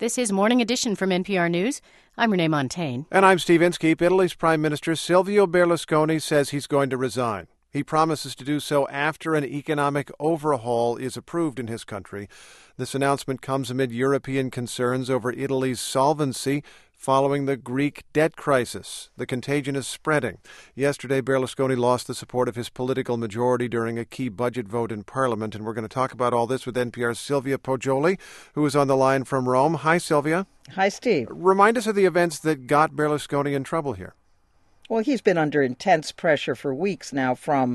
This is Morning Edition from NPR News. I'm Renee Montaigne. And I'm Steve Inskeep. Italy's Prime Minister Silvio Berlusconi says he's going to resign. He promises to do so after an economic overhaul is approved in his country. This announcement comes amid European concerns over Italy's solvency following the Greek debt crisis. The contagion is spreading. Yesterday, Berlusconi lost the support of his political majority during a key budget vote in Parliament, and we're going to talk about all this with NPR's Silvia Poggioli, who is on the line from Rome. Hi, Silvia. Hi, Steve. Remind us of the events that got Berlusconi in trouble here. Well, he's been under intense pressure for weeks now from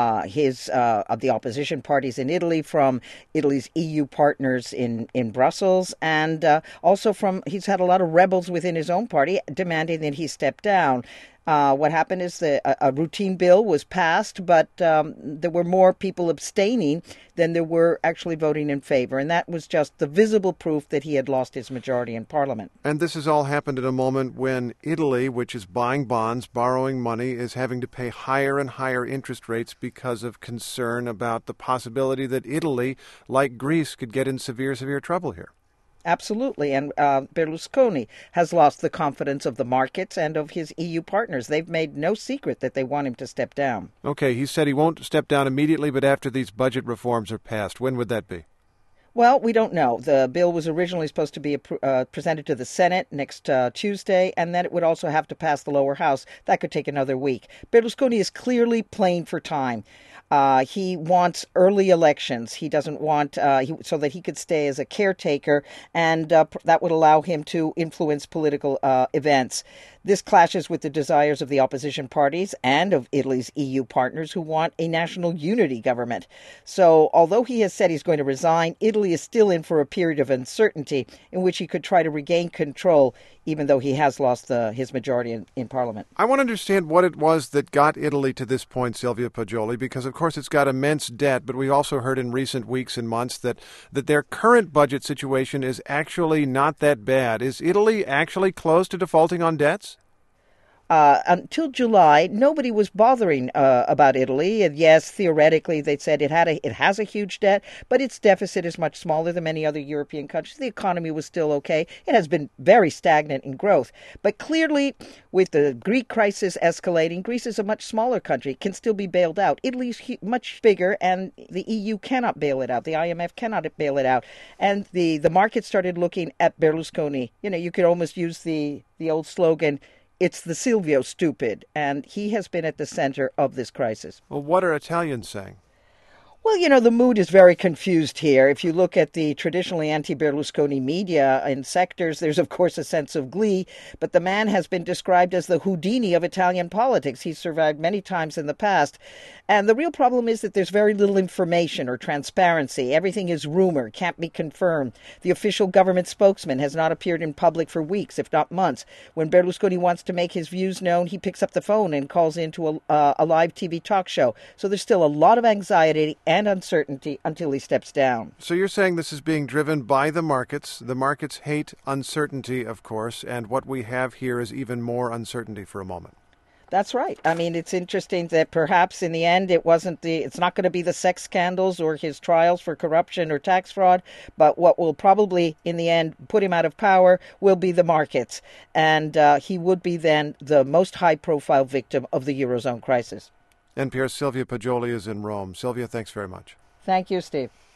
the opposition parties in Italy, from Italy's EU partners in Brussels, and also he's had a lot of rebels within his own party demanding that he step down. What happened is a routine bill was passed, but there were more people abstaining than there were actually voting in favor. And that was just the visible proof that he had lost his majority in Parliament. And this has all happened at a moment when Italy, which is buying bonds, borrowing money, is having to pay higher and higher interest rates because of concern about the possibility that Italy, like Greece, could get in severe trouble here. Absolutely. And Berlusconi has lost the confidence of the markets and of his EU partners. They've made no secret that they want him to step down. Okay, he said he won't step down immediately, but after these budget reforms are passed. When would that be? Well, we don't know. The bill was originally supposed to be presented to the Senate next Tuesday, and then it would also have to pass the lower house. That could take another week. Berlusconi is clearly playing for time. He wants early elections. He doesn't want so that he could stay as a caretaker, and that would allow him to influence political events. This clashes with the desires of the opposition parties and of Italy's EU partners who want a national unity government. So although he has said he's going to resign, Italy is still in for a period of uncertainty in which he could try to regain control, even though he has lost his majority in Parliament. I want to understand what it was that got Italy to this point, Silvia Poggioli, because, of course, it's got immense debt, but we also heard in recent weeks and months that their current budget situation is actually not that bad. Is Italy actually close to defaulting on debts? Until July, nobody was bothering about Italy. And yes, theoretically, they said it has a huge debt, but its deficit is much smaller than many other European countries. The economy was still okay. It has been very stagnant in growth. But clearly, with the Greek crisis escalating, Greece is a much smaller country. It can still be bailed out. Italy's much bigger, and the EU cannot bail it out. The IMF cannot bail it out. And the market started looking at Berlusconi. You know, you could almost use the old slogan, "It's the Silvio stupid," and he has been at the center of this crisis. Well, what are Italians saying? Well, you know, the mood is very confused here. If you look at the traditionally anti-Berlusconi media in sectors, there's, of course, a sense of glee. But the man has been described as the Houdini of Italian politics. He's survived many times in the past. And the real problem is that there's very little information or transparency. Everything is rumor, can't be confirmed. The official government spokesman has not appeared in public for weeks, if not months. When Berlusconi wants to make his views known, he picks up the phone and calls into a live TV talk show. So there's still a lot of anxiety and uncertainty until he steps down. So you're saying this is being driven by the markets. The markets hate uncertainty, of course, and what we have here is even more uncertainty for a moment. That's right. I mean, it's interesting that perhaps in the end it's not going to be the sex scandals or his trials for corruption or tax fraud, but what will probably in the end put him out of power will be the markets. And he would be then the most high-profile victim of the Eurozone crisis. NPR's Silvia Poggioli is in Rome. Silvia, thanks very much. Thank you, Steve.